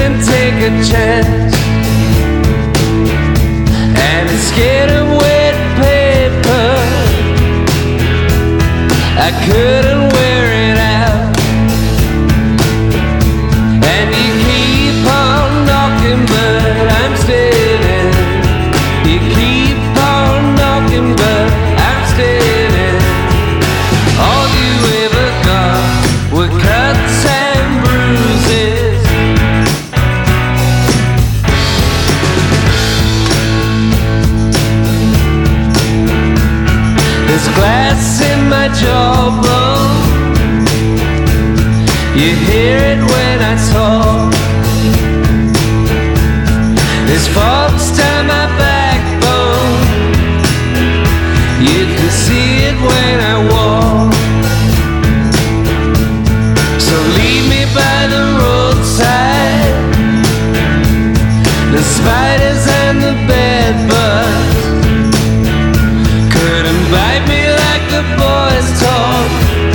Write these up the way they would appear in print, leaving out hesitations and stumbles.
couldn't take a chance, and I'm scared of wet paper. I couldn't wear it out, and you keep on knocking, but I'm still in. You keep on knocking, but I'm still in. All you ever got were cuts and bruises. There's glass in my jawbone. You hear it when I talk. There's faults down my backbone. You can see it when I walk. So leave me by the roadside. The spiders and the bed bugs couldn't bite me like the boys talk,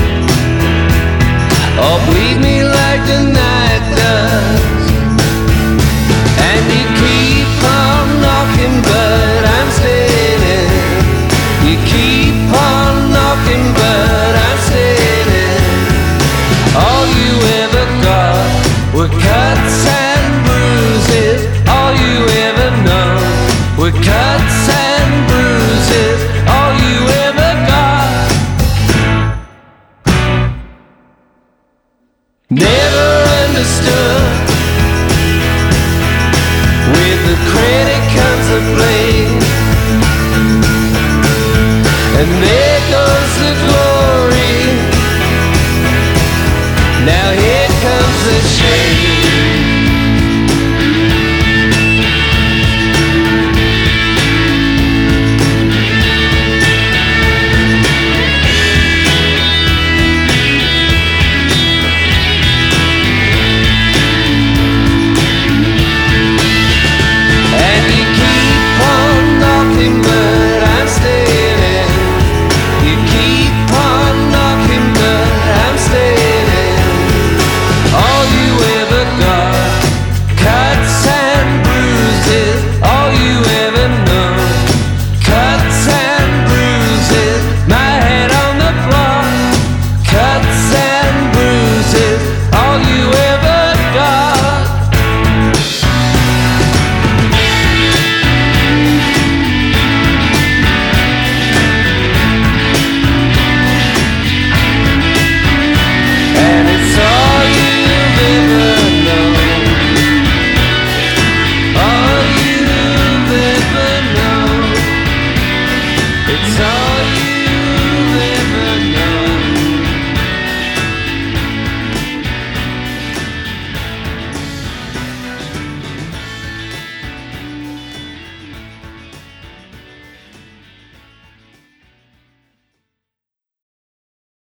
or bleed me like the night does. And you keep on knocking, but I'm still in. You keep on knocking, but I'm still in. All you ever got were cuts and